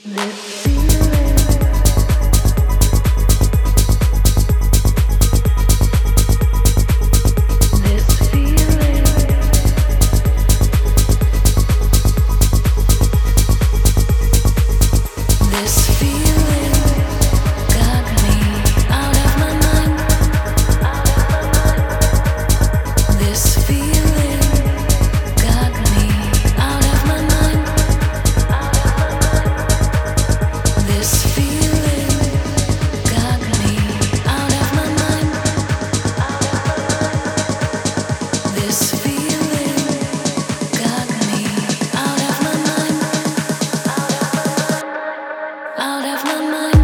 This feeling, this feeling, this feeling got me out of my mind. This feeling got me out of my mind. This feeling got me out of my mind. This feeling got me out of my mind. Out of my mind.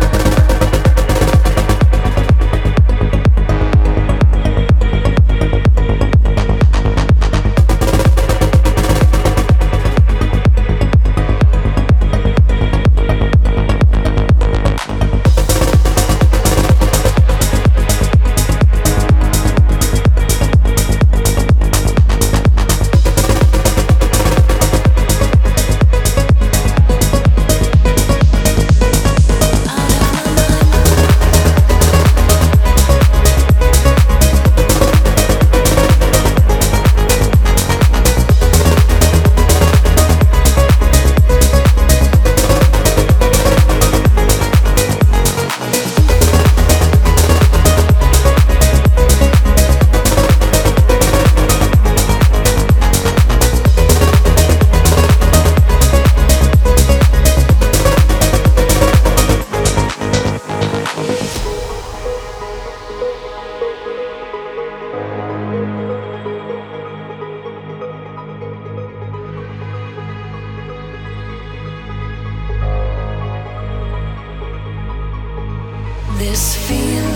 This feeling